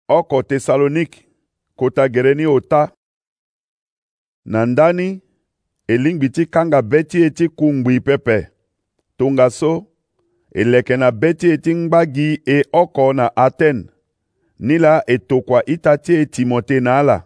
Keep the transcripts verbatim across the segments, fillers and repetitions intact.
oko Thessaloniki, kota gereni ota. Na ndani, elingbi ti kanga beti eti kungbi pepe. Tunga so, eleke na beti eti ngbagi e oko na Aten. Nila etokwa itati e Timote na ala.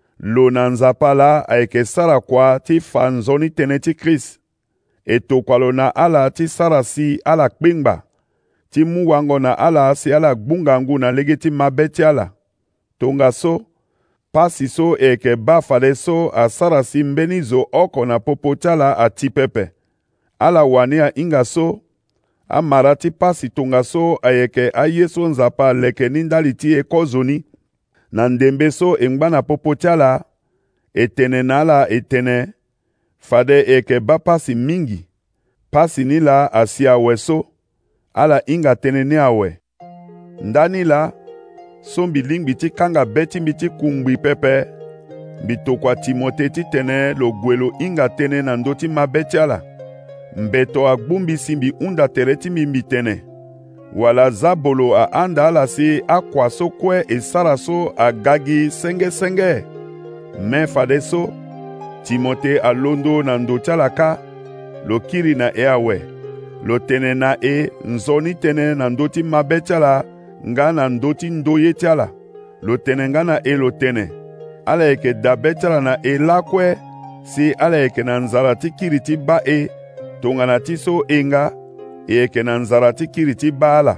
Lo na nzapa la ayeke sara kwa ti fa nzoni tene ti Kris. Etokwa lo na ala ti sara si ala kpingba. Ti mu wango na ala si ala gbungangu na lege ti mabe ti ala. Tonga so, pasi so eke ba fade so a sara si mbeni zo oko na popo ti ala a ti pepe. Ala wani a inga so, a mara ti pasi tonga so ayeke aye so nzapa leke ni ndali ti e kozoni. Na ndembe so engba na popo ti ala, etene na ala etene, fade eke ba pasi mingi. Pasi ni la asi awe so, ala inga tene ni awe. Ndani la, so mbi lingbi ti kanga beti mbi ti kungbi pepe, mbi tokwa Timote ti tene lo gue lo inga tene na ndö ti mabe ti ala. Mbeto agbumbi si mbi hunda tere ti mbi mbi tene. Wala zabolo a anda ala si akwa so kue e sara so agagi senge senge. Me fade so, Timote alondo na ndö ti ala ka, lo kiri na e awe. Lo tene na e nzoni tene na ndö ti mabe ti ala, nga na ndö ti ndö ye ti ala. Lo tene nga na e lo tene. Ala yeke dabe ti ala na e lakue, si ala yeke na nzara ti kiri ti ba e, tongana ti so e nga, e yeke na nzara ti kiri ti ba ala.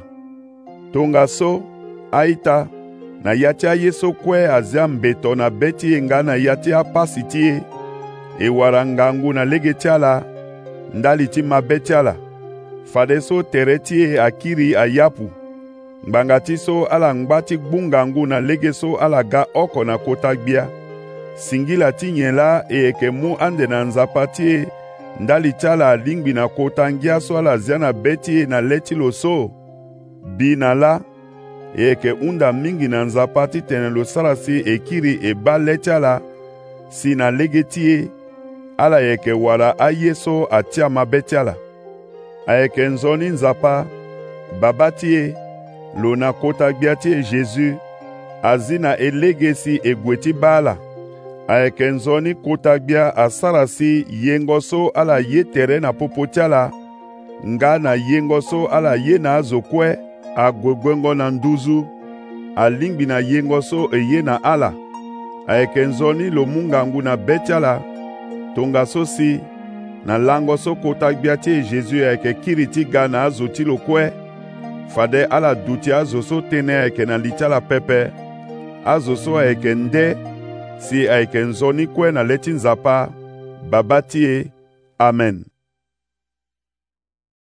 Tonga so, aita, na ya ti aye so kue azia mbeto na be ti e nga na ya ti apasi ti e, e wara ngangu na lege ti ala, ndali ti mabe ti ala. Fade so tere ti e akiri ayapu. Ngbanga ti so ala ngba ti gbungangu na lege so ala ga oko na kota gbia. Singila ti nyen la e yeke mu ande na nzapa ti e, ndali ti ala lingbi na kota ngia so ala zia na be ti e na le ti lo so. Bi na la, e yeke hunda mingi na nzapa ti tene lo sara si e kiri e ba le ti ala, si na lege ti e, ala yeke wara aye so atia mabe ti ala. Ayeke nzoni nzapa, baba ti e, lo na kota gbia ti e Jésus, azi na e lege si e gue ti ba ala. Ayeke nzoni kota gbia asara si yengo so ala ye tere na popo ti ala, nga na yengo so ala ye na azo kue, agwegwengo na nduzu, alingbi na yengo so e ye na ala. Ayeke nzoni lo mungangu na be ti ala, tonga so si, na lango so kota gbia ti e Jésus ayeke kiri ti ga na azo ti lo kue, fade ala duti azo so tene ayeke na li ti ala pepe, azo so ayeke nde, si ayeke nzoni kue na le ti nzapa, baba ti e. Amen.